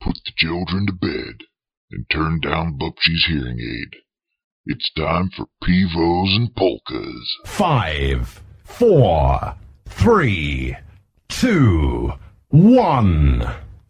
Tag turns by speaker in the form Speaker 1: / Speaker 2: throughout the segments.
Speaker 1: put the children to bed, and turn down Bubshy's hearing aid. It's time for Pivos and Polkas.
Speaker 2: 5, 4, 3, 2, 1.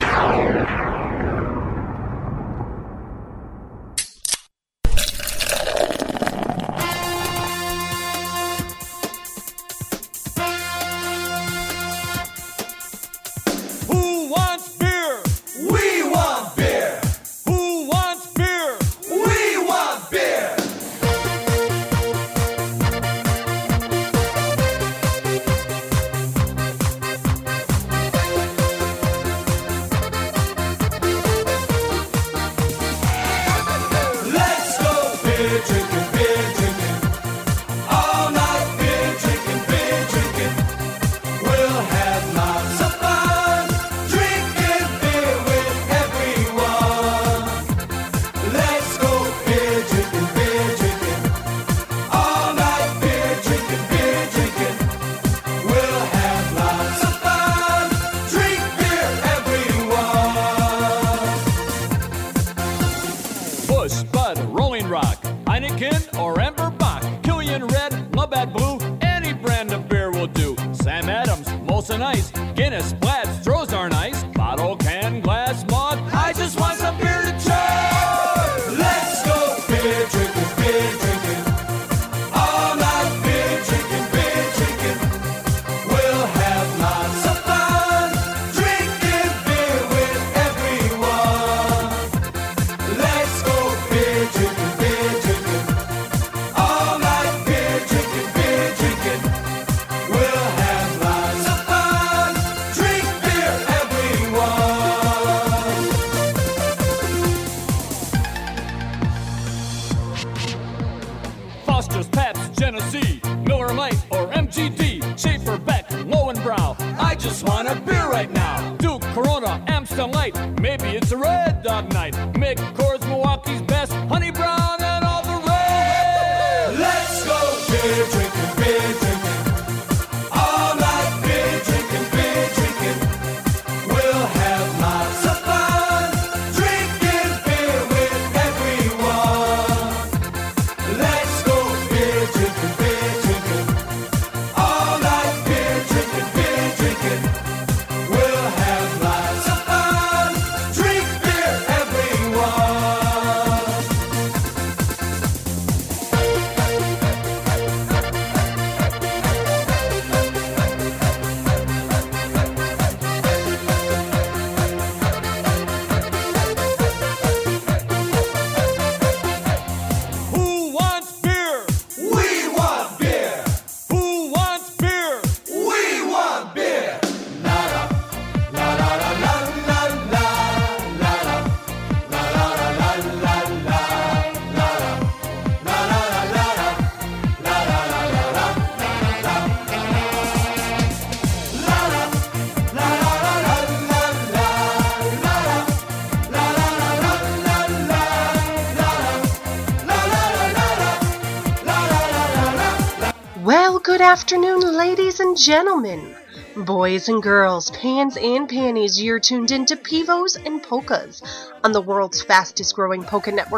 Speaker 3: Good afternoon, ladies and gentlemen, boys and girls, pans and panties. You're tuned in to Pivos and Polkas on the world's fastest growing polka network,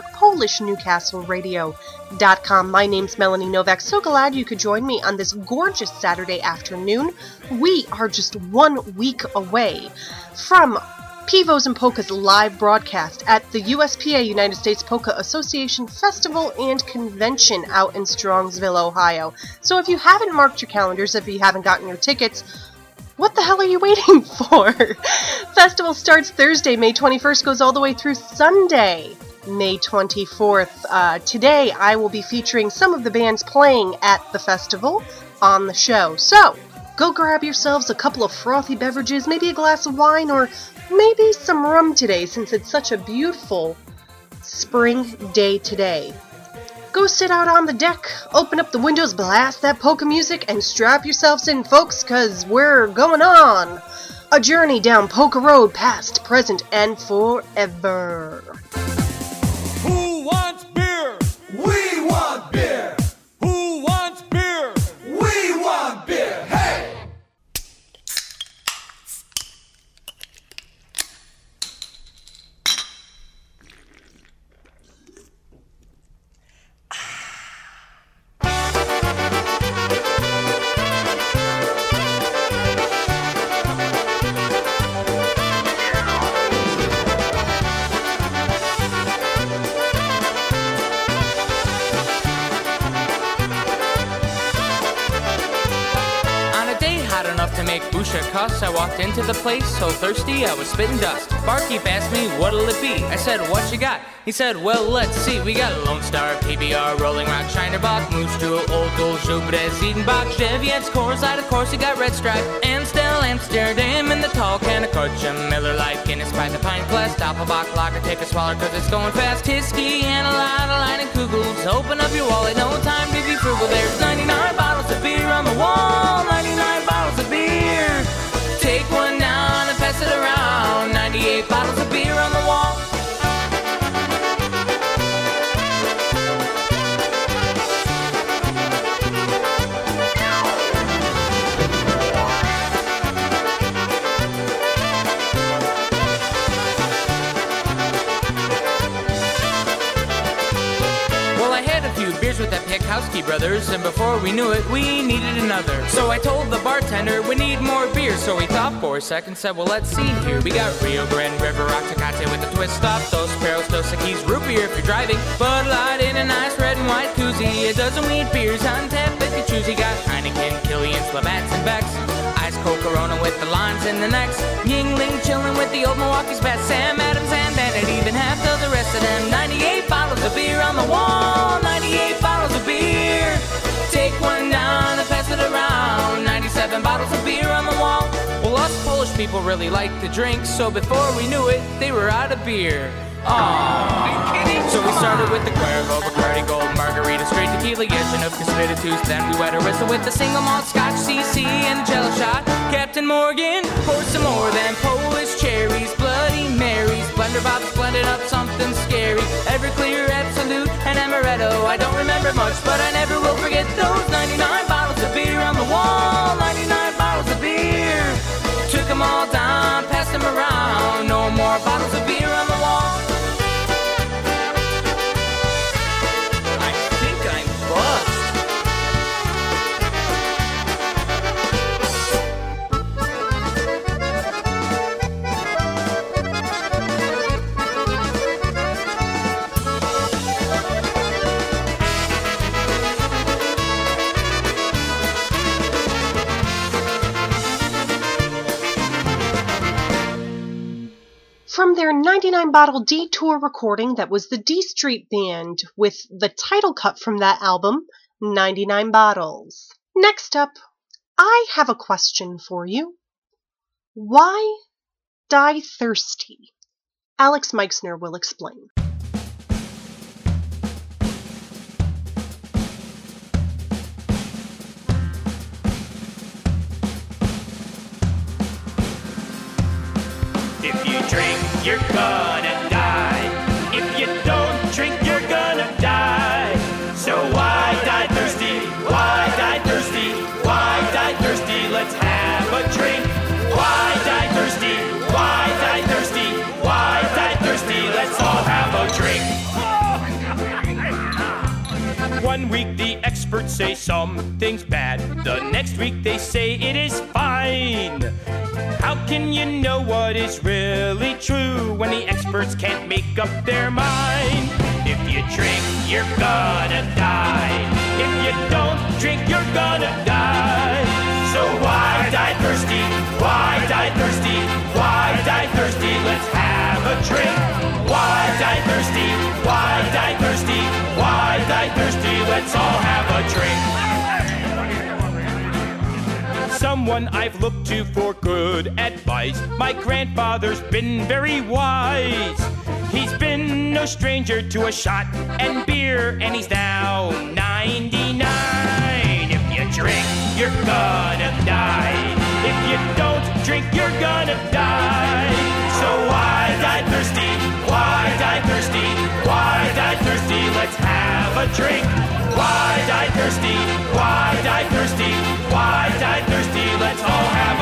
Speaker 3: PolishNewcastleRadio.com. My name's Melanie Novak. So glad you could join me on this gorgeous Saturday afternoon. We are just 1 week away from Pivos and Polka's live broadcast at the USPA, United States Polka Association Festival and Convention out in Strongsville, Ohio. So if you haven't marked your calendars, if you haven't gotten your tickets, what the hell are you waiting for? Festival starts Thursday, May 21st, goes all the way through Sunday, May 24th. Today I will be featuring some of the bands playing at the festival on the show. So go grab yourselves a couple of frothy beverages, maybe a glass of wine, or maybe some rum today, since it's such a beautiful spring day today. Go sit out on the deck, open up the windows, blast that polka music, and strap yourselves in, folks, because we're going on a journey down Polka Road, past, present, and forever.
Speaker 4: Who wants beer? We want beer! Who wants beer? We want beer! Hey!
Speaker 5: OSHA cuss. I walked into the place so thirsty I was spitting dust. Barkeep asked me, what'll it be? I said, what you got? He said, well, let's see. We got Lone Star, PBR, Rolling Rock, Shiner Bock, Moose Jewel, Old Gold, Jupiter, Ziedenbach, Chevyettes, Coors Light, of course you got Red Stripe, Amstel, Amsterdam, and the tall can of Korcha, Miller Lite, Guinness by the pint glass, Doppelbock, Lager, take a swaller cause it's going fast, Tyskie, and a lot of line and Kugels. Open up your wallet, no time to be frugal. There's 99 bottles of beer on the wall, 99 bottles of beer. Take one down and pass it around, 98 bottles of beer on the wall. With the Pekowski brothers, and before we knew it, we needed another. So I told the bartender we need more beer. So he thought for a second, said, well, let's see here. We got Rio Grande, River Rock, Tecate with a twist stop, Dos Perros, Dos Equis, root beer if you're driving, Bud Light in a nice red and white koozie, a dozen wheat beers on tap if you choose. You got Heineken, Killian's, Labatt's, and Beck's, Ice Cold Corona with the limes in the necks, Yingling chilling with the old Milwaukee's best, Sam Adams and Bennett, even half of the rest of them. 98 bottles of beer on the wall, 98 bottles of beer. Take one down and pass it around, 97 bottles of beer on the wall. Well, us Polish people really like to drink, so before we knew it, they were out of beer. Aww. So we started with the Cuervo, Bacardi Gold, Margarita, straight tequila, Yezhinov, Spiritus. Then we wet a whistle with the single malt Scotch, CC, and a Jello shot. Captain Morgan poured some more than Polish cherries, Bloody Marys, Blender Bob's blended up something scary. Everclear, Absolute, and Amaretto. I don't remember much, but I never will forget those 99 bottles of beer on the wall, 99 bottles of beer. Took them all down, passed them around, no more bottles of beer on the wall.
Speaker 3: From their 99 Bottle D-Tour recording, that was the D Street Band with the title cut from that album, 99 Bottles. Next up, I have a question for you. Why die thirsty? Alex Meixner will explain.
Speaker 6: If you drink, you're gonna die. If you don't drink, you're gonna die. So why die thirsty? Why die thirsty? Why die thirsty? Let's have a drink. Why die thirsty? Why die thirsty? Why die thirsty? Let's all have a drink. One week the experts say something's bad. The next week they say it is fine. How can you know what is really true when the experts can't make up their mind? If you drink, you're gonna die. If you don't drink, you're gonna die. So why die thirsty? Why die thirsty? Why die thirsty? Let's have a drink. Why die thirsty? Why die thirsty? Why die thirsty? Let's all have a drink. Someone I've looked to for good advice. My grandfather's been very wise. He's been no stranger to a shot and beer, and he's now 99. If you drink, you're gonna die. If you don't drink, you're gonna die. So why die thirsty? Why die thirsty? Why die thirsty? Let's have a drink. Why die thirsty? Why die thirsty? Why die thirsty? Let's all have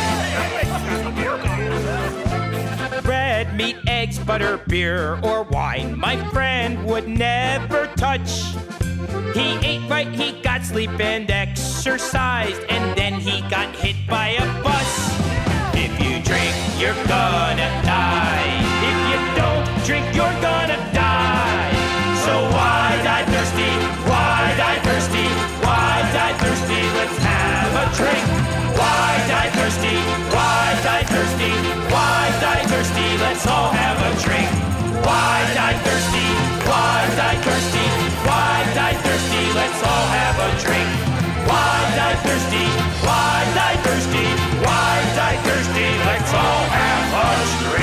Speaker 6: a drink. Bread, meat, eggs, butter, beer, or wine, my friend would never touch. He ate right, he got sleep and exercised, and then he got hit by a bus. If you drink, you're gonna die. If you don't drink, you're gonna die. So why die thirsty? Why die thirsty? Why die thirsty? Let's have a drink. Why die thirsty? have a drink. Wide-eyed thirsty, wide-eyed thirsty, wide-eyed thirsty, let's all have a drink. Wide-eyed thirsty, wide-eyed thirsty, wide-eyed thirsty, let's all have a drink.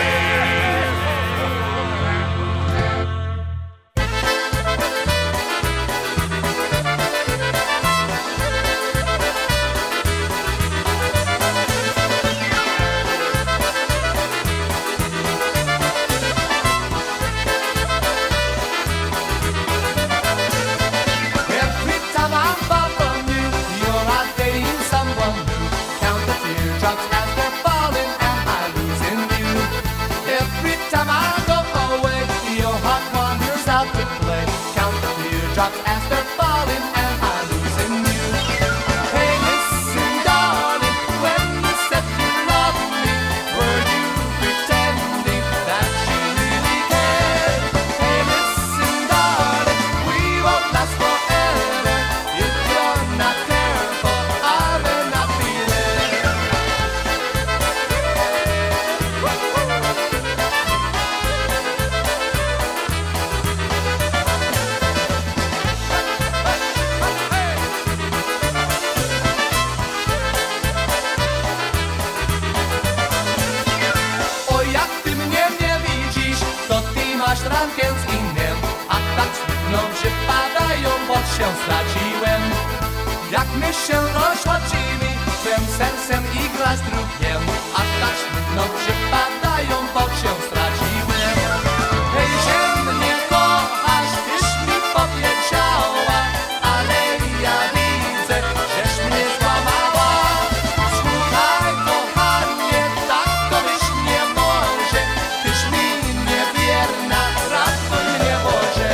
Speaker 7: Straciłem, jak my się rozłączyli, twym sercem i glas drugiem, a tak smutno przypadają, bo się straciłem. Hej, że mnie kochasz, tyś mi powiedziała, ale ja widzę, żeś mnie złamała. Słuchaj, kochanie, tak to być nie może, tyś mi niewierna, ratuj mnie Boże.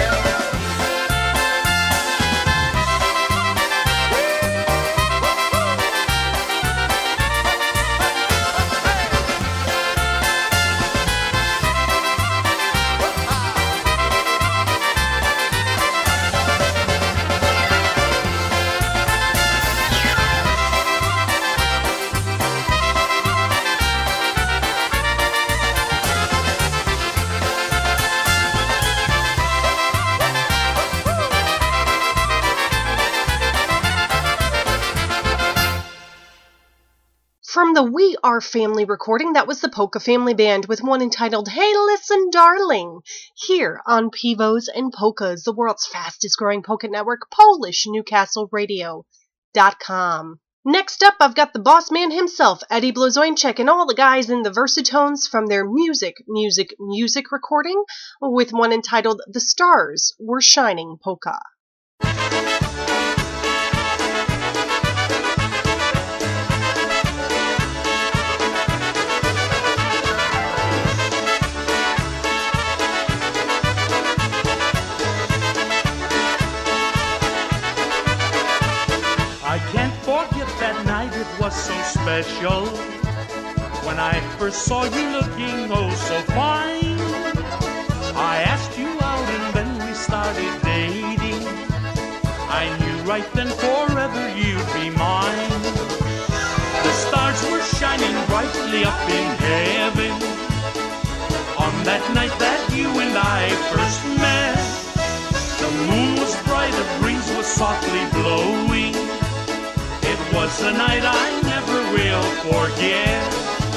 Speaker 3: From the We Are Family recording, that was the Polka Family Band with one entitled Hey Listen Darling, here on Pivos and Polkas, the world's fastest growing polka network, PolishNewcastleRadio.com. Next up, I've got the boss man himself, Eddie Blazończyk, and all the guys in the Versatones from their music recording with one entitled The Stars Were Shining Polka.
Speaker 8: I can't forget that night, it was so special. When I first saw you looking oh so fine, I asked you out and then we started dating. I knew right then forever you'd be mine. The stars were shining brightly up in heaven on that night that you and I first met. The moon was bright, a breeze was softly blowing. It was a night I never will forget.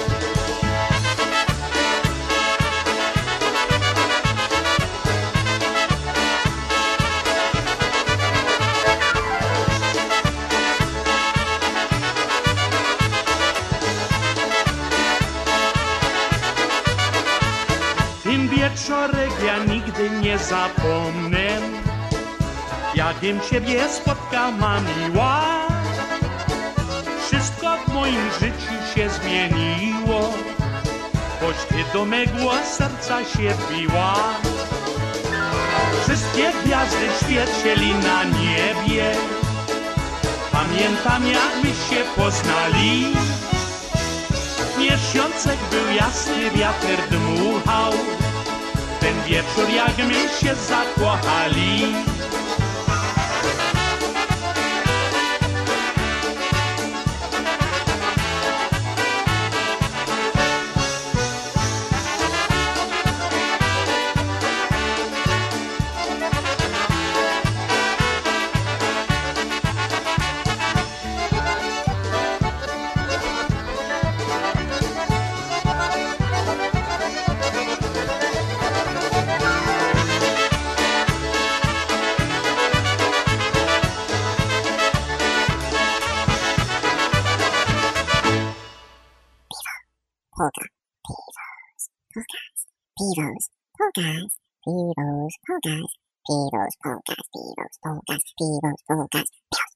Speaker 8: Tym wieczorek ja nigdy nie zapomnę, jakiem ciebie spotkała miła. Wszystko w moim życiu się zmieniło, choć ty do mego serca się wbiła. Wszystkie gwiazdy świecieli na niebie, pamiętam jak my się poznali. Miesiączek był jasny, wiatr dmuchał, ten wieczór jak my się zakochali.
Speaker 9: Pivos, polkas, pivos, polkas, pivos, polkas, pivos, polkas, pivos, polkas,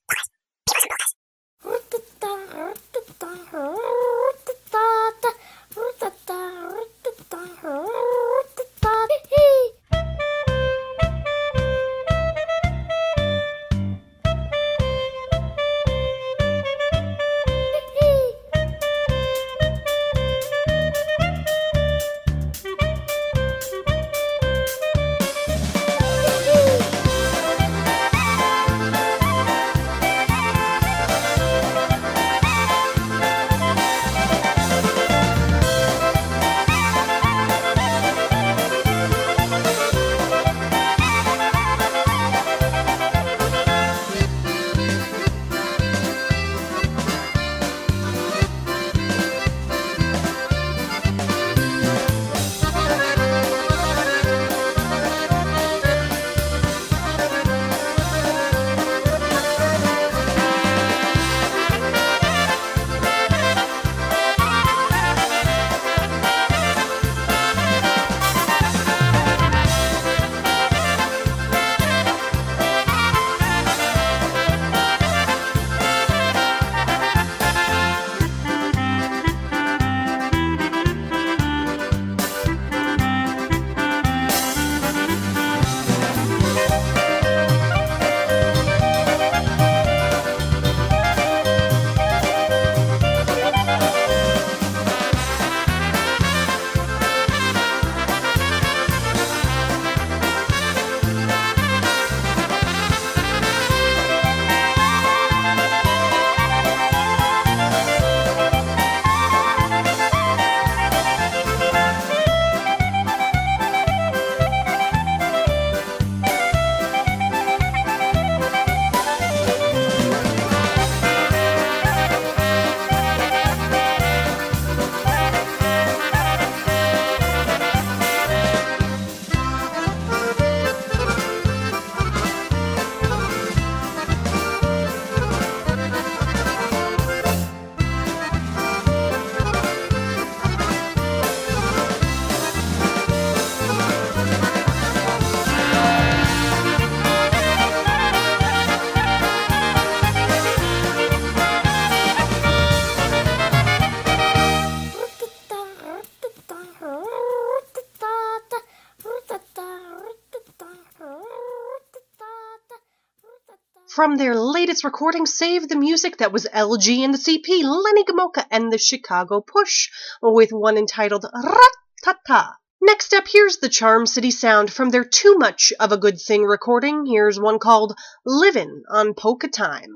Speaker 3: From their latest recording, Save the Music, that was LG and the CP, Lenny Gomulka and the Chicago Push, with one entitled Rat-Ta-Ta. Next up, here's the Charm City Sound from their Too Much of a Good Thing recording. Here's one called Livin' on Polka Time.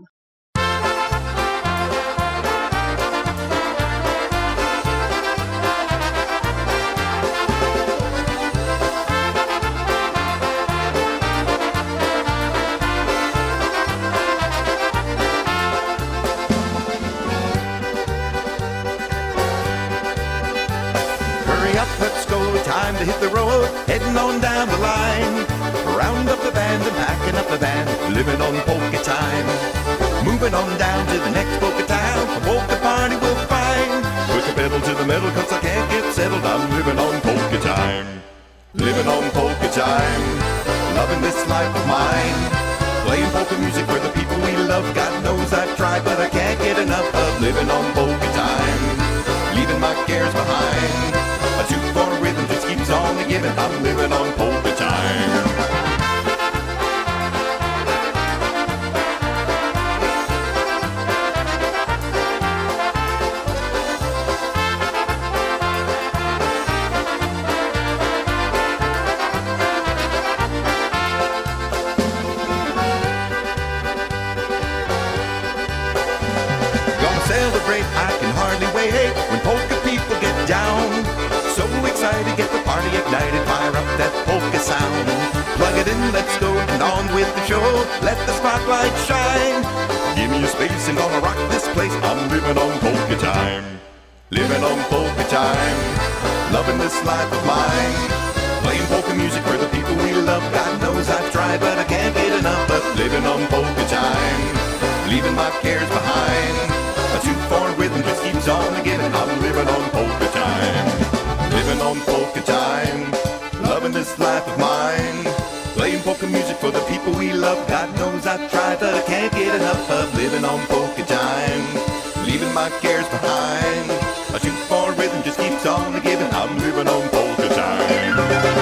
Speaker 10: Let's go, time to hit the road, heading on down the line. Round up the band and packing up the band, living on polka time. Moving on down to the next polka town, a polka party we'll find. Put the pedal to the metal cause I can't get settled, I'm living on polka time. Living on polka time, loving this life of mine. Playing polka music for the people we love, God knows I've tried, but I can't get enough of living on polka time. Leaving my cares behind. A 2/4 rhythm just keeps on giving. I'm living on polka time. Gonna celebrate, I can hardly wait when polka people get down. So excited, get the party ignited, fire up that polka sound. Plug it in, let's go, and on with the show. Let the spotlight shine. Give me your space and gonna rock this place. I'm living on polka time. Living on polka time. Loving this life of mine. Playing polka music for the people we love. God knows I've tried, but I can't get enough of living on polka time. Leaving my cares behind. A 2/4 rhythm just keeps on giving. I'm living on polka time. Living on polka time. I've tried, but I can't get enough of living on polka time. Leaving my cares behind. A shoot for rhythm just keeps on giving. I'm living on polka time.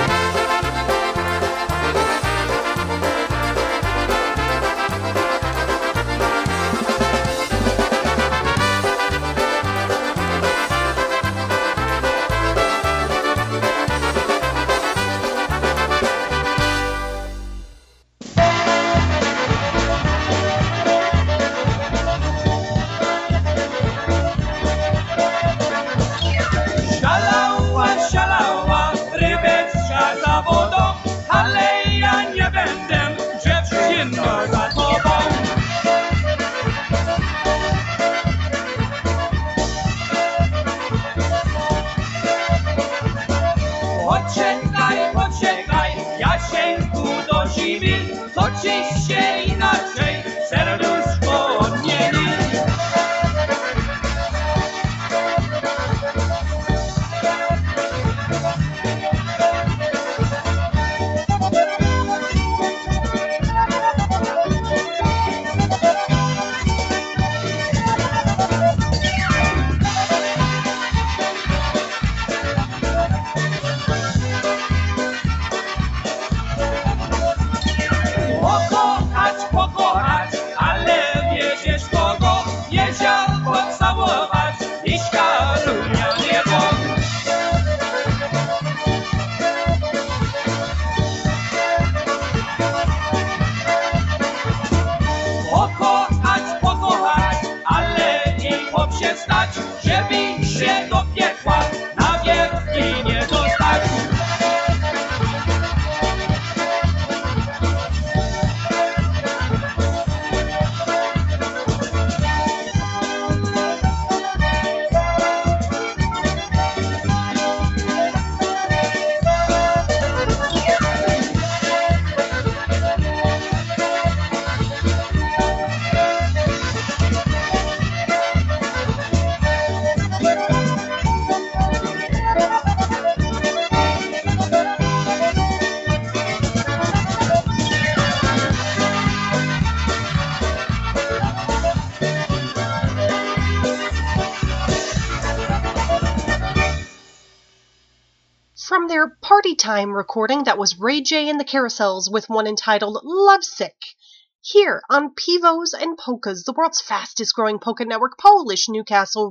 Speaker 3: From their Party Time recording, that was Ray J and the Carousels with one entitled Lovesick. Here on Pivos and Polkas, the world's fastest growing polka network, Polish Newcastle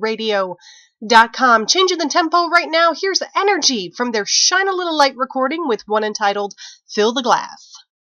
Speaker 3: Radio.com. Changing the tempo right now, here's Energy from their Shine a Little Light recording with one entitled Fill the Glass.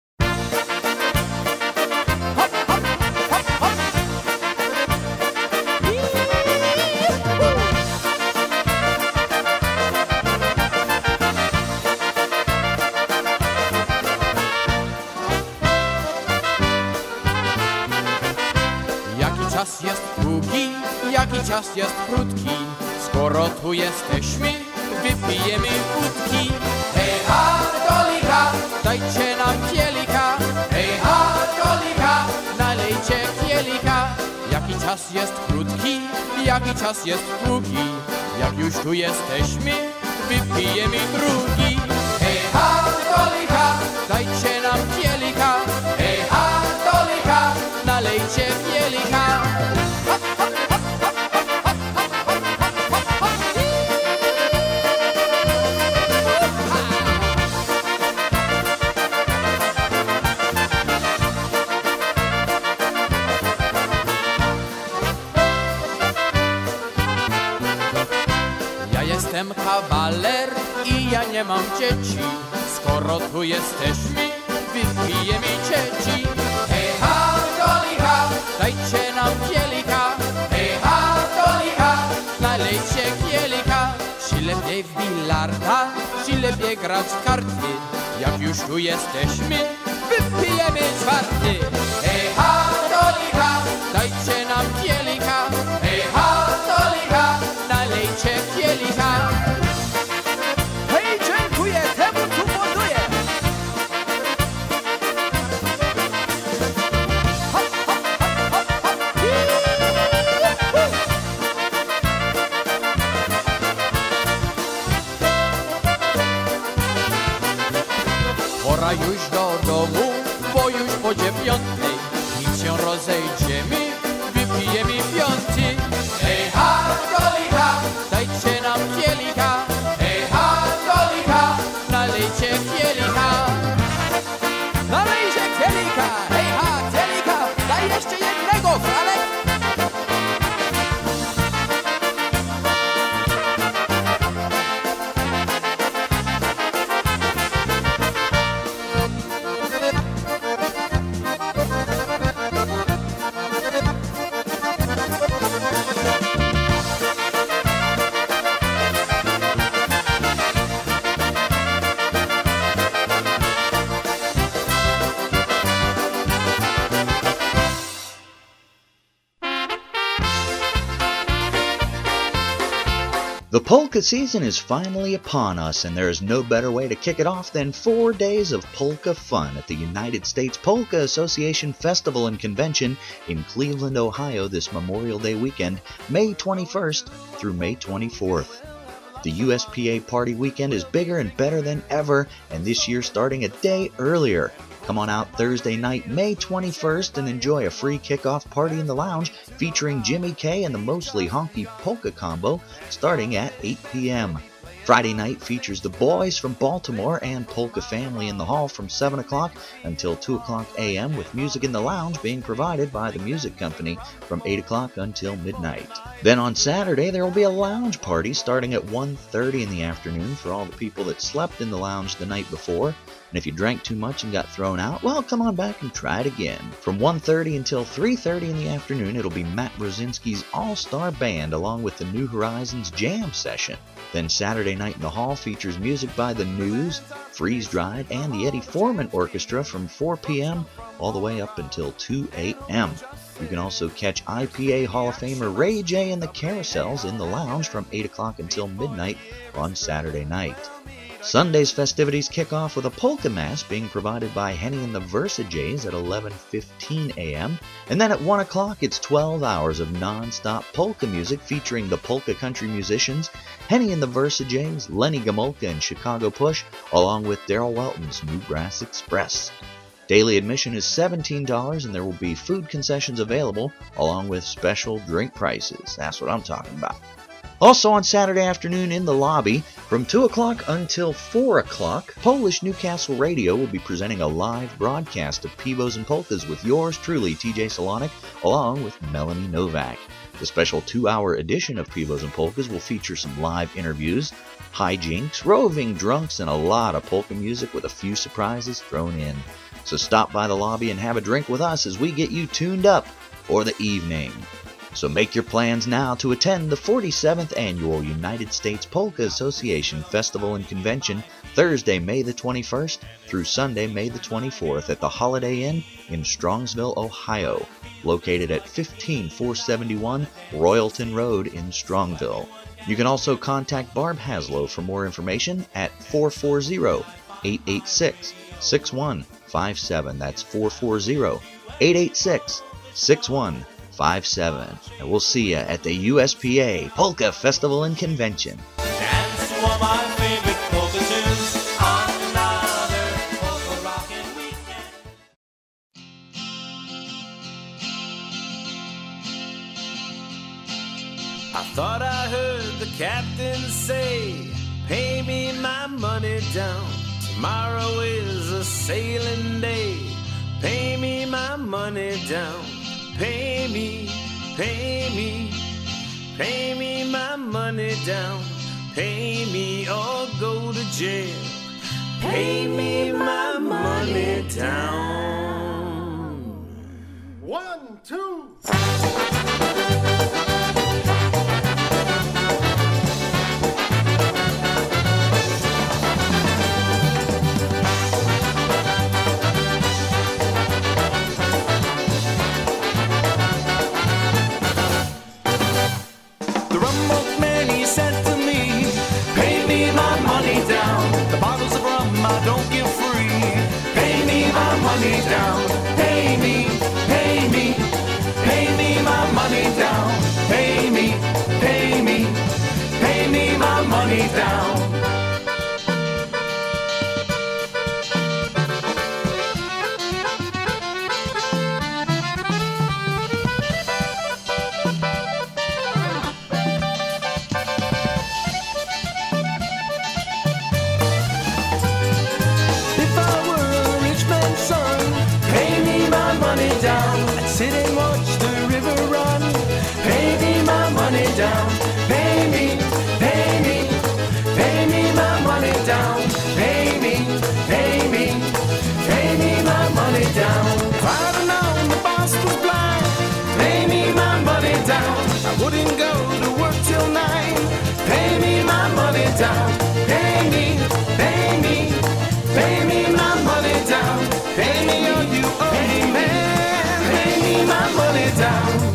Speaker 5: Czas jest długi, jaki czas jest krótki. Skoro tu jesteśmy, wypijemy wódki. Hej ha, do licha, dajcie nam kielicha. Hej ha, do licha, nalejcie kielicha. Jaki czas jest krótki, jaki czas jest długi. Jak już tu jesteśmy, wypijemy drugi. Hej ha, do licha, dajcie nam kielicha. Hej ha, do licha, nalejcie kielicha. Ja jestem kawaler i ja nie mam dzieci. Skoro tu jesteśmy, wypijemy cieci. Hej ha, do licha, dajcie nam kielicha. Hej ha, do licha, nalejcie kielicha. Ci lepiej w bilarda, ci lepiej grać w karty. Jak już tu jesteśmy, wypijemy czwarty. Hej ha, do licha, dajcie nam kielicha. Hej ha, do licha, nalejcie kielicha. Hej, dziękuję temu, tu buduję. Pora już do domu, bo już po 9:00.
Speaker 7: się rozejdziemy, wypijemy piąty. Hej ha, dolicha, dajcie nam kielicha. Hej ha, dolicha, nalejcie kielicha. Nalejcie kielicha, hej ha, kielicha, daj jeszcze jednego, Franek.
Speaker 11: The polka season is finally upon us, and there is no better way to kick it off than 4 days of polka fun at the United States Polka Association Festival and Convention in Cleveland, Ohio this Memorial Day weekend, May 21st through May 24th. The USPA Party Weekend is bigger and better than ever, and this year starting a day earlier. Come on out Thursday night, May 21st, and enjoy a free kickoff party in the lounge featuring Jimmy K and the Mostly Honky Polka Combo starting at 8 p.m. Friday night features the Boys from Baltimore and Polka Family in the Hall from 7 o'clock until 2 o'clock a.m. with music in the lounge being provided by the music company from 8 o'clock until midnight. Then on Saturday there will be a lounge party starting at 1:30 in the afternoon for all the people that slept in the lounge the night before. And if you drank too much and got thrown out, well, come on back and try it again. From 1:30 until 3:30 in the afternoon, it'll be Matt Brzezinski's All-Star Band along with the New Horizons Jam Session. Then Saturday night in the Hall features music by The News, Freeze Dried, and the Eddie Foreman Orchestra from 4 p.m. all the way up until 2 a.m. You can also catch IPA Hall of Famer Ray J and the Carousels in the lounge from 8 o'clock until midnight on Saturday night. Sunday's festivities kick off with a polka mass being provided by Henny and the Versajays at 11:15 a.m. And then at 1 o'clock, it's 12 hours of non-stop polka music featuring the polka country musicians, Henny and the Versajays, Lenny Gomulka and Chicago Push, along with Daryl Welton's Newgrass Express. Daily admission is $17, and there will be food concessions available, along with special drink prices. That's what I'm talking about. Also on Saturday afternoon in the lobby, from 2 o'clock until 4 o'clock, Polish Newcastle Radio will be presenting a live broadcast of Pivos and Polkas with yours truly, TJ Salonik, along with Melanie Novak. The special 2-hour edition of Pivos and Polkas will feature some live interviews, hijinks, roving drunks, and a lot of polka music with a few surprises thrown in. So stop by the lobby and have a drink with us as we get you tuned up for the evening. So make your plans now to attend the 47th Annual United States Polka Association Festival and Convention Thursday, May the 21st through Sunday, May the 24th at the Holiday Inn in Strongsville, Ohio, located at 15471 Royalton Road in Strongville. You can also contact Barb Haslow for more information at 440-886-6157. That's 440-886-6157. And we'll see you at the USPA Polka Festival and Convention.
Speaker 4: Dance to all my favorite polka tunes on another polka rockin' weekend. I thought I heard the captain say, pay me my money down. Tomorrow is a sailing day. Pay me my money down. Pay me, pay me, pay me my money down. Pay me or go to jail. Pay me my money down.
Speaker 12: 1, 2.
Speaker 4: I don't give free. Pay me my money sit and watch the river run. Pay me my money down. Pay me, pay me, pay me my money down. Pay me, pay me, pay me my money down. If I'd have known the boss was blind, pay me my money down. I wouldn't go to work till 9. Pay me my money down. Pay me, pay me, pay me my money down. Pay me or you owe me, man. Pay me my money down.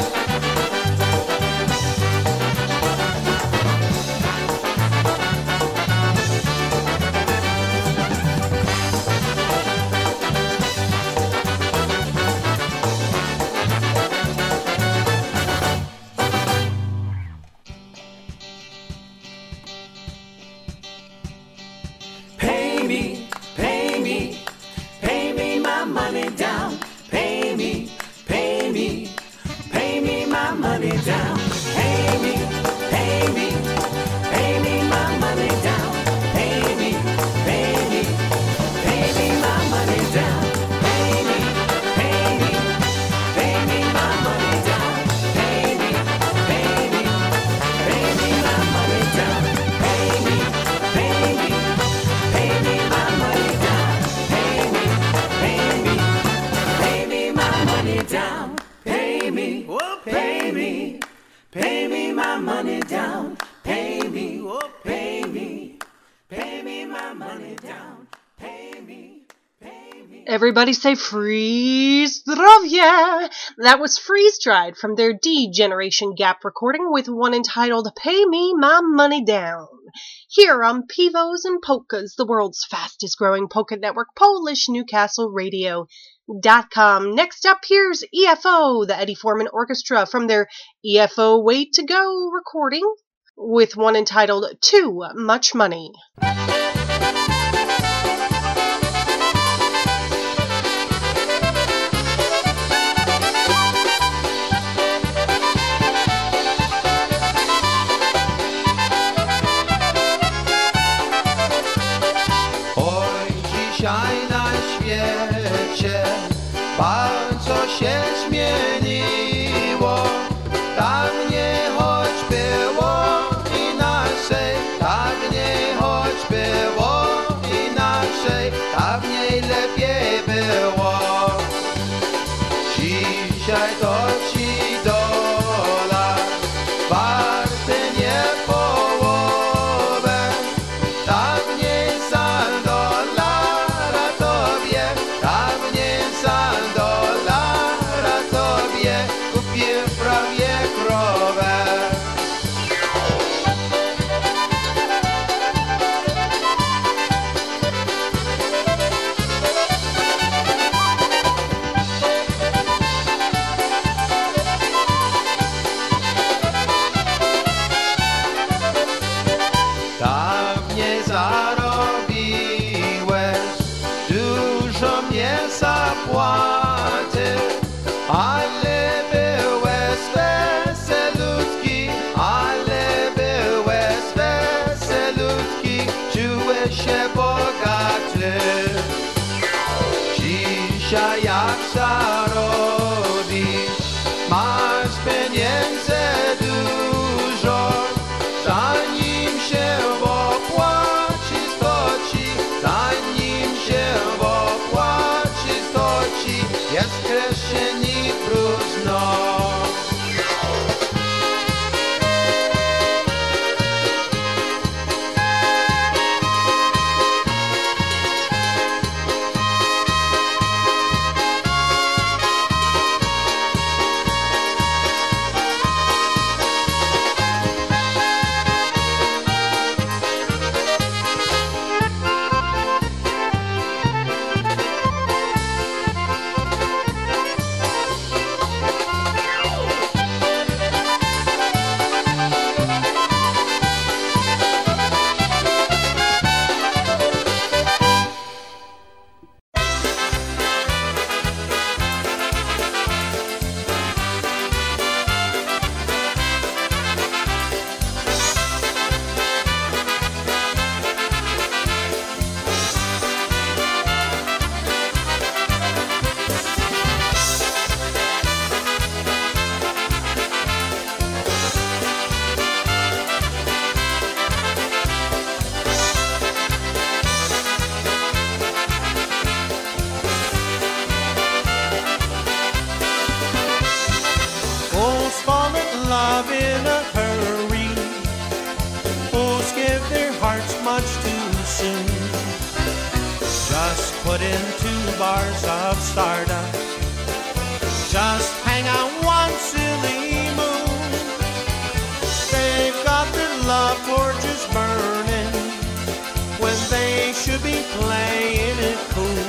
Speaker 3: Everybody say freeze zdravia! That was Freeze Dried from their D-Generation Gap recording with one entitled Pay Me My Money Down. Here on Pivos and Polkas, the world's fastest growing polka network, Polish Newcastle Radio.com. Next up, here's EFO, the Eddie Foreman Orchestra, from their EFO Way to Go recording with one entitled Too Much Money.
Speaker 13: Dzisiaj na świecie bardzo się zmieniło. Dawniej choć było inaczej, dawniej choć było inaczej, dawniej lepiej było. Dzisiaj to ci dolar warty nie połowę, dawniej za dolara to
Speaker 8: put in 2 bars of stardust. Just hang on one silly moon. They've got their love torches burning when they should be playing it cool.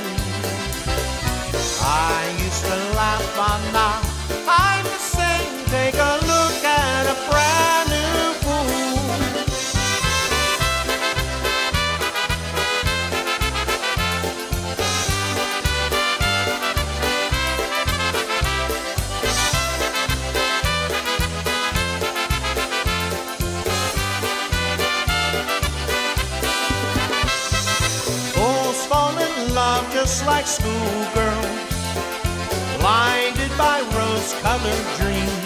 Speaker 8: I used to laugh, but now I'm the same. Take a look at a brand new fool. Fools fall in love just like schoolgirls, blinded by rose-colored dreams.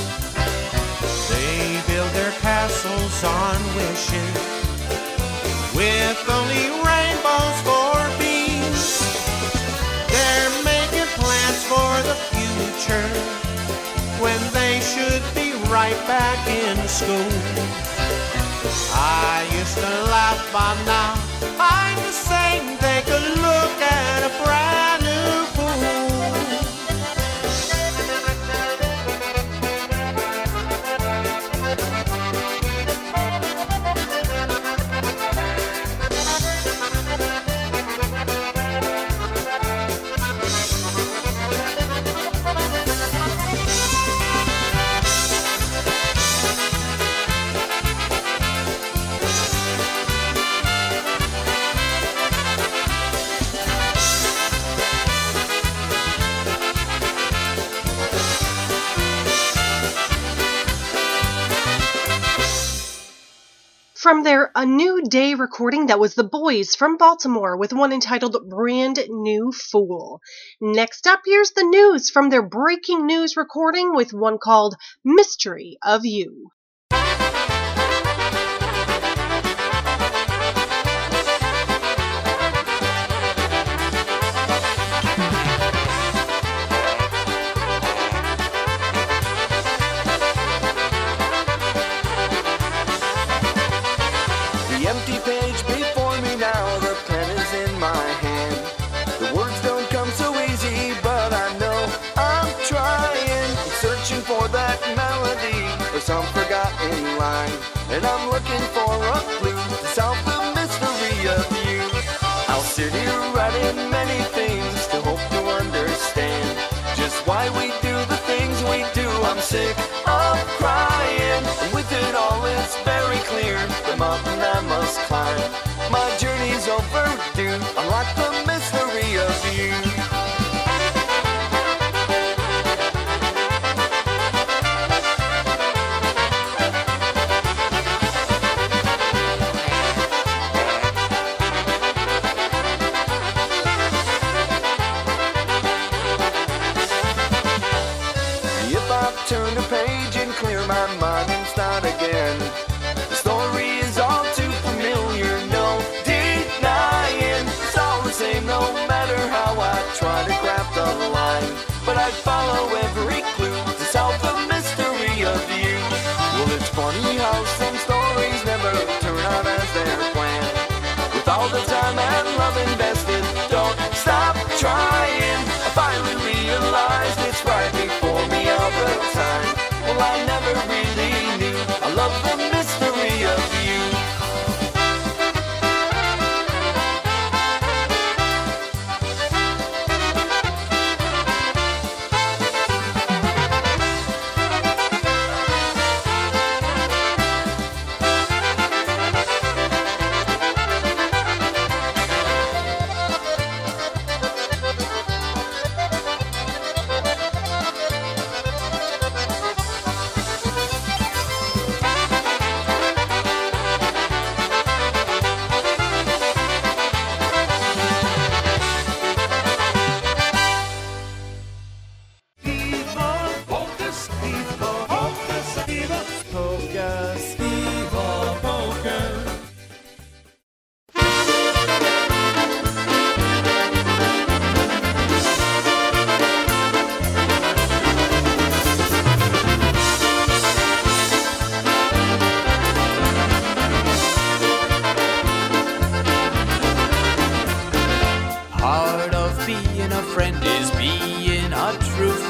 Speaker 8: They build their castles on wishes with only rainbows for beams. They're making plans for the future when they should be right back in school. I used to laugh, but now I'm the same. Take a look at a brand new fool.
Speaker 3: From their A New Day recording, that was the Boys from Baltimore with one entitled Brand New Fool. Next up, here's the News from their Breaking News recording with one called Mystery of You.
Speaker 13: The empty page before me now, the pen is in my hand. The words don't come so easy, but I know I'm trying. I'm searching for that melody or some forgotten line, and I'm looking for a clue to solve the mystery of you. I'll sit here writing many things to hope to understand just why we do the things we do. I'm sick of crying, and with it all it's very clear the mountain I must climb. My journey's overdue. Unlock the mystery of you. If I turn a page and clear my mind and start again, the story is all too familiar, no denying. It's all the same no matter how I try to craft a line, but I follow every clue to solve the mystery of you. Well, it's funny how some stories never turn out as they're planned. With all the time and love invested, don't stop trying. I finally realized it's right before me all the time. Well, I never really knew I love the mystery of you.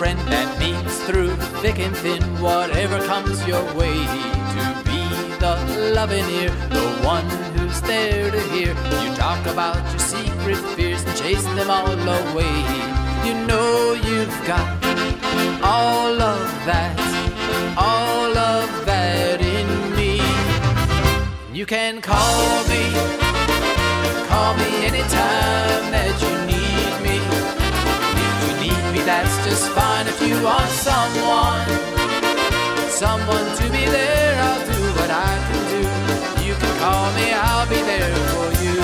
Speaker 14: friend that meets through thick and thin whatever comes your way. To be the loving ear, the one who's there to hear you talk about your secret fears and chase them all away. You know you've got all of that in me. You can call me anytime that you need me. If you need me, that's just fine. If you want someone to be there, I'll do what I can do. You can call me, I'll be there for you.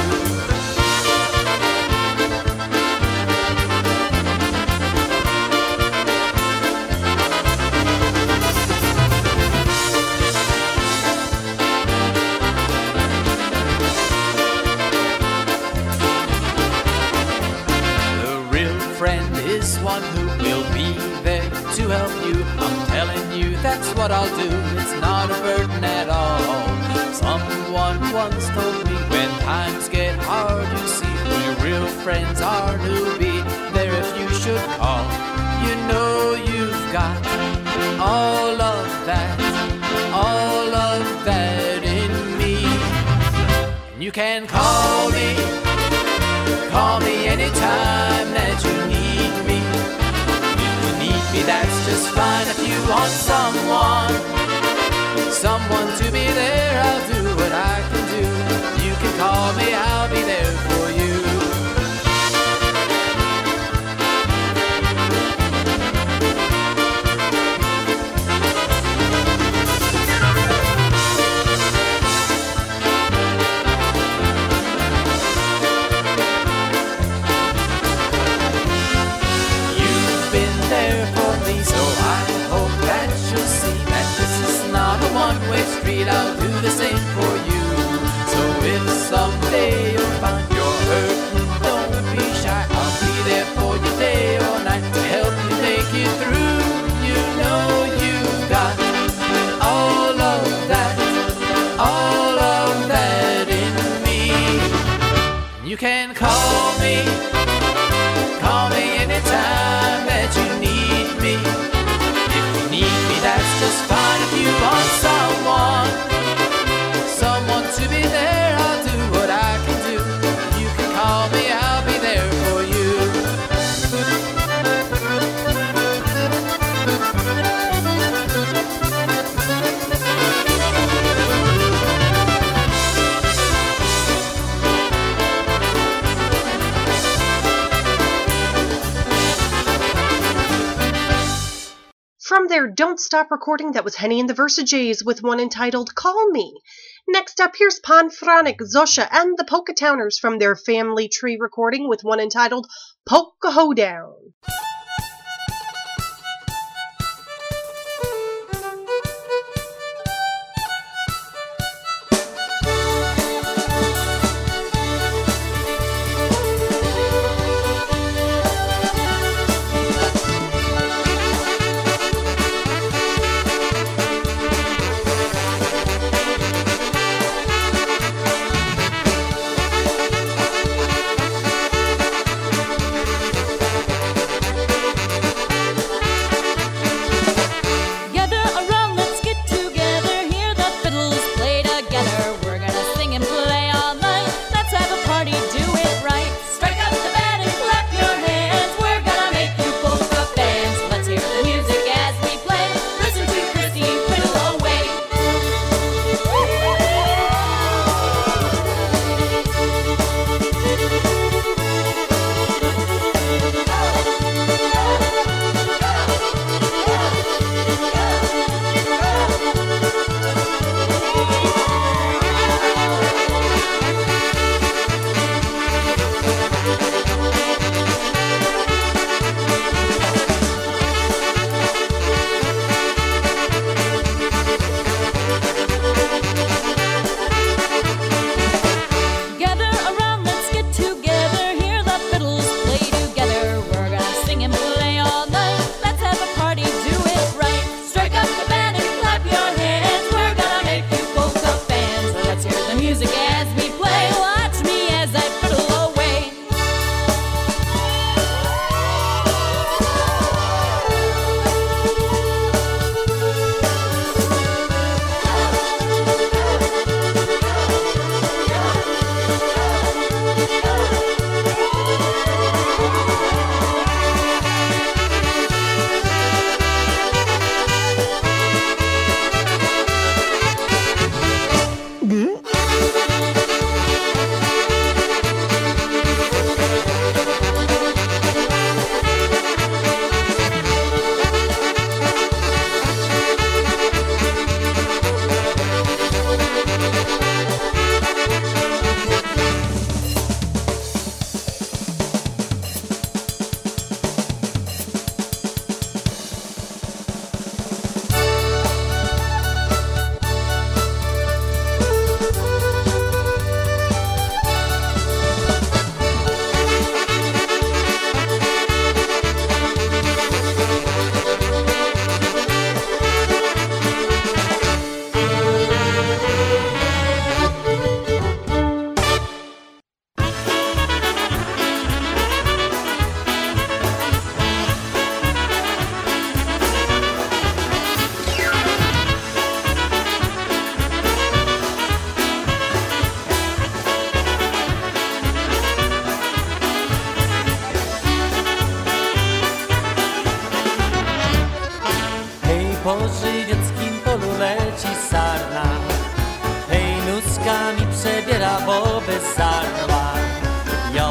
Speaker 14: One who will be there to help you. I'm telling you, that's what I'll do. It's not a burden at all. Someone once told me when times get hard, you see who your real friends are, who'll be there if you should call. You know you've got all of that in me. And you can call me anytime that you need me. That's just fine. If you want someone to be there, I'll do what I can do. You can call me, I'll be there for you. I'll do the same for you. So if someday you'll find you're hurting, don't be shy. I'll be there for you day or night to help you make it through. You know you've got all of that in me. You can call me anytime that you need me. If you need me, that's just fine. If you want someone to be there, I'll do what I can do. You can call me, I'll be there for you.
Speaker 3: From their Don't Stop recording, that was Henny and the Versajays with one entitled Call Me. Next up, here's Panfranik, Zosha, and the Polka Towners from their Family Tree recording with one entitled Polka Hoedown.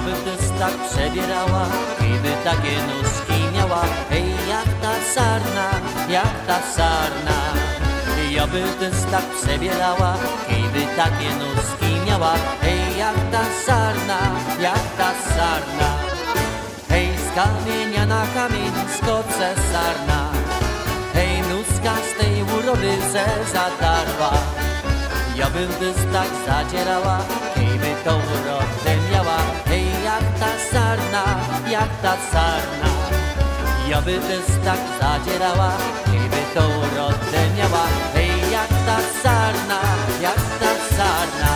Speaker 14: by też tak przebierała, kiedy takie nóżki miała. Hej, jak ta sarna, jak ta sarna. Ja by też tak przebierała, kiedy takie nóżki miała. Hej, jak ta sarna, jak ta sarna. Hej, z kamienia na kamień skoczę sarna. Hej, nóżka z tej urody se zatarła. Ja bym też tak zadzierała, kiedy tą urodę miała. Hej, jak ta sarna, jak ta sarna. Ja by też tak zadzierała, kiedy tą urodę miała. Hej, jak ta sarna, jak ta sarna.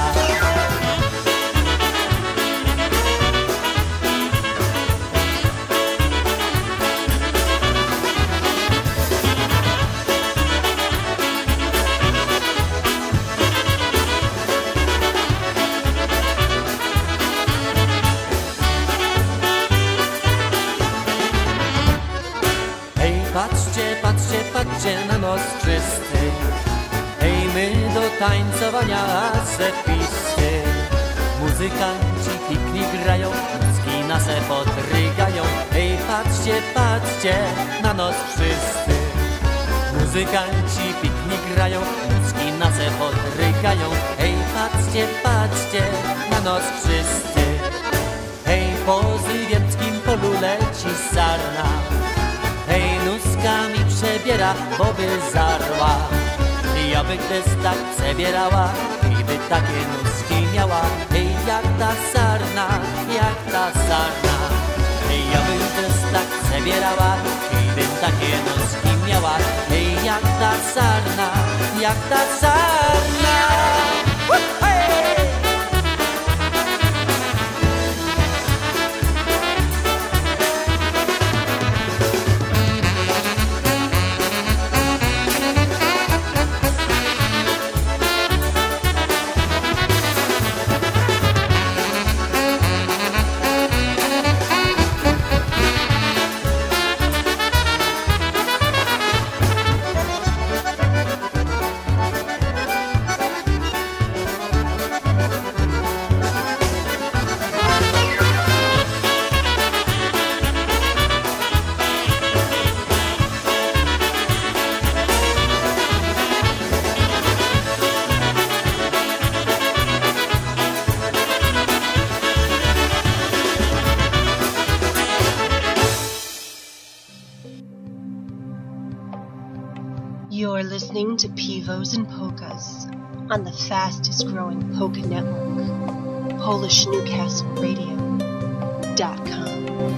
Speaker 14: Patrzcie, patrzcie, patrzcie na nos czysty. Hej, my do tańcowania zepisty. Muzykanci piknik grają, nóżki na se podrygają. Hej, patrzcie, patrzcie na nos czysty. Muzykanci piknik grają, nóżki na se podrygają. Hej, patrzcie, patrzcie na nos czysty. Hej, po zywieckim polu leci sarna. Hej, nóżkami przebiera, bo by zarła. Ja by też tak przebierała, gdyby takie nóżki miała. Hej, jak ta sarna, jak ta sarna. Hej, ja by też tak przebierała, gdyby takie nóżki miała. Hej, jak ta sarna, jak ta sarna. Hej!
Speaker 3: You're listening to Pivos and Polkas on the fastest growing polka network, PolishNewcastleRadio.com.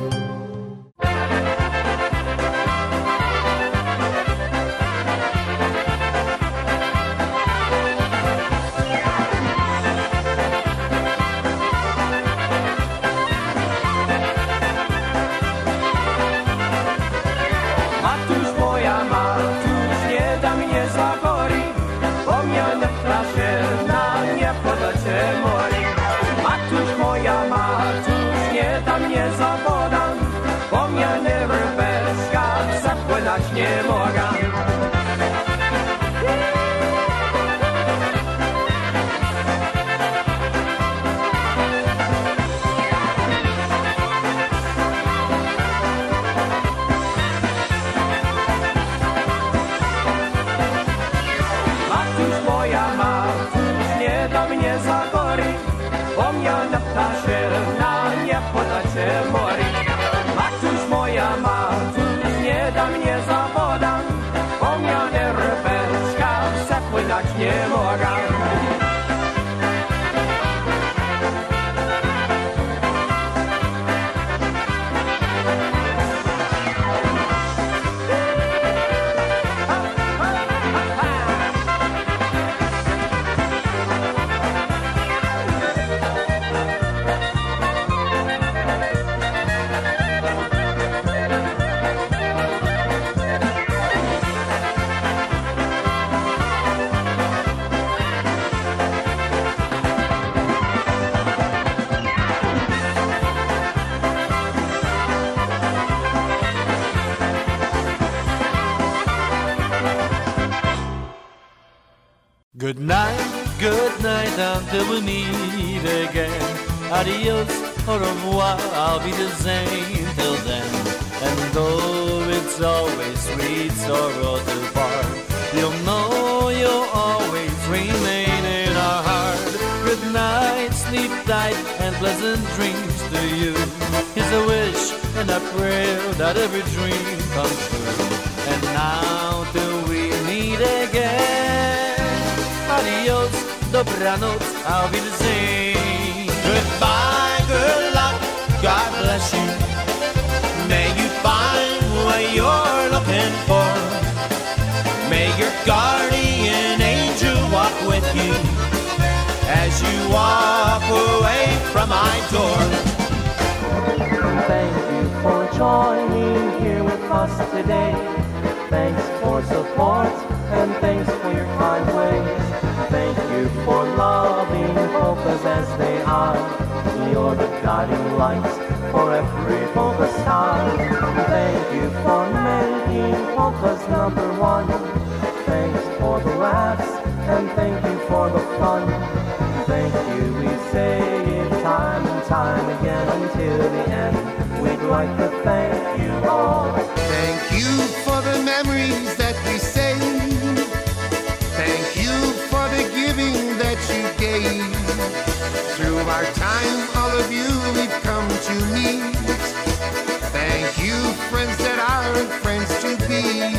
Speaker 4: Nie mogę. Matuś moja, Matuś, nie da mnie za gory, bo mnie na ptasie na nie podacie mori. Matuś moja, Matuś, nie da mnie za woda, bo mnie rybeczka zapłynąć nie mogę. Good night, until we meet again. Adios,
Speaker 14: au revoir, I'll be the same till then. And though it's always sweet sorrow to part, you'll know you'll always remain in our heart. Good night, sleep tight, and pleasant dreams to you. Here's a wish and a prayer that every dream comes true. And now till we meet again, adios, dobranoc, I'll be the same.
Speaker 4: Goodbye, good luck, God bless you. May you find what you're looking for. May your guardian angel walk with you as you walk away from my door.
Speaker 15: Thank you for joining here with us today. Thanks for support and thanks for your kind ways. Thank you for loving polkas as they are. You're the guiding light for every polka star. Thank you for making polkas number one. Thanks for the laughs and thank you for the fun. Thank you, we say it time and time again until the end. We'd like to thank you all.
Speaker 12: Thank you for the memories that we saved. Thank you for the giving that you gave. Through our time, all of you we've come to meet. Thank you, friends that are friends to be.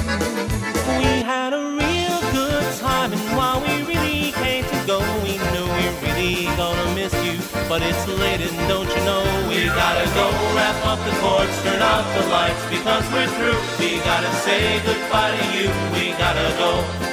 Speaker 4: We had a real good time, and while we really came to go, we knew we're really gonna miss you. But it's late and don't you know we gotta go wrap up the cords, turn off the lights because we're through. We gotta say goodbye to you, we gotta go.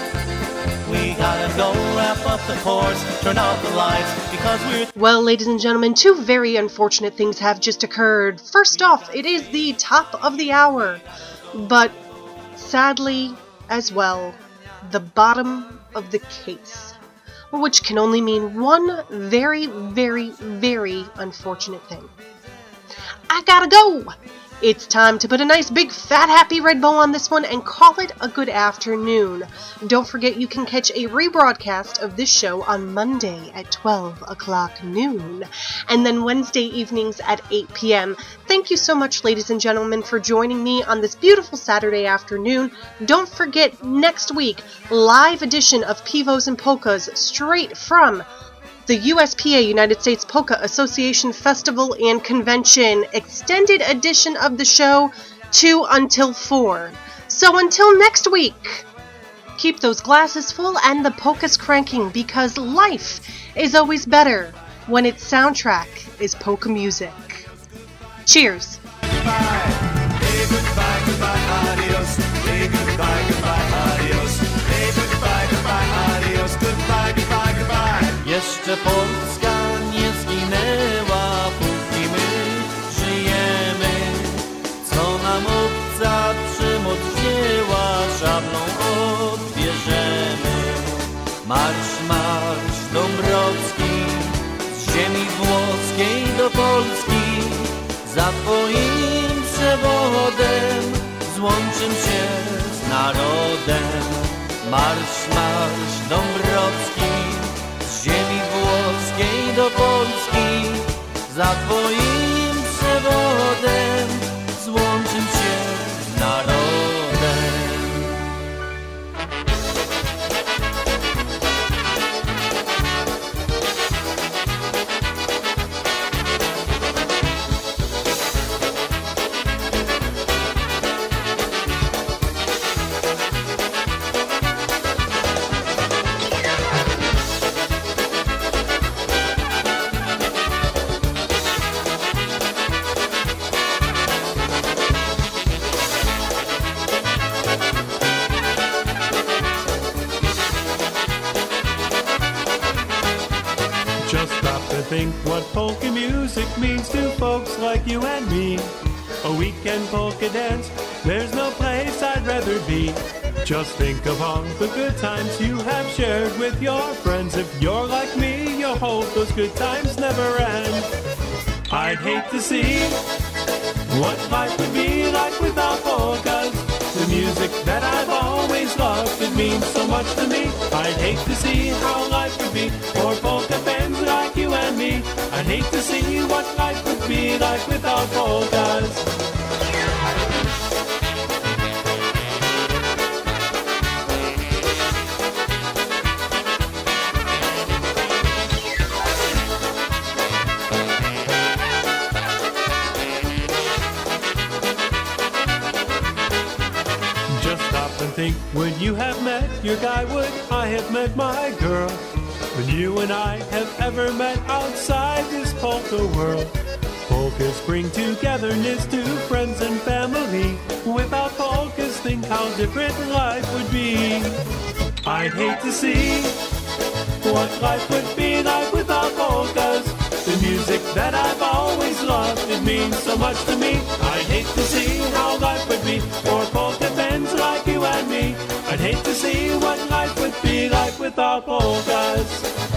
Speaker 4: We gotta go wrap up the cords, turn off the lights because we're...
Speaker 3: Well, ladies and gentlemen, two very unfortunate things have just occurred. First off, it is the top of the hour, but sadly as well, the bottom of the case, which can only mean one very, very, very unfortunate thing. I gotta go! It's time to put a nice big fat happy red bow on this one and call it a good afternoon. Don't forget you can catch a rebroadcast of this show on Monday at 12 o'clock noon and then Wednesday evenings at 8 p.m. Thank you so much, ladies and gentlemen, for joining me on this beautiful Saturday afternoon. Don't forget next week, live edition of Pivos and Polkas straight from the USPA, United States Polka Association Festival and Convention, extended edition of the show 2 until 4. So until next week, keep those glasses full and the polkas cranking because life is always better when its soundtrack is polka music. Cheers.
Speaker 4: Goodbye, hey, goodbye, goodbye, adios. Hey, goodbye, goodbye, adios. Hey, goodbye, goodbye, adios. Goodbye, goodbye, goodbye.
Speaker 14: Jeszcze Polska nie zginęła, póki my żyjemy. Co nam obca przymoc wzięła, szablą odbierzemy. Marsz, marsz Dąbrowski, z ziemi włoskiej do Polski. Za twoim przewodem złączym się z narodem. Marsz, marsz Dąbrowski, z ziemi włoskiej do Polski. Za twoim przewodem złączym się z narodem.
Speaker 8: Think what polka music means to folks like you and me. A weekend polka dance, there's no place I'd rather be. Just think of all the good times you have shared with your friends. If you're like me, you'll hope those good times never end. I'd hate to see what life would be like without polkas.
Speaker 4: The music that I've always loved, it means so much to me. I'd hate to see how life would be for polka fans like you and me. I'd hate to see what life would be like without polkas. Think, would you have met your guy? Would I have met my girl? When you and I have ever met outside this polka world? Polkas bring togetherness to friends and family. Without polkas, think how different life would be. I'd hate to see what life would be like without polkas. The music that I've always loved, it means so much to me. I'd hate to see how life would be for polka fans like you and me. I'd hate to see what life would be like without polkas.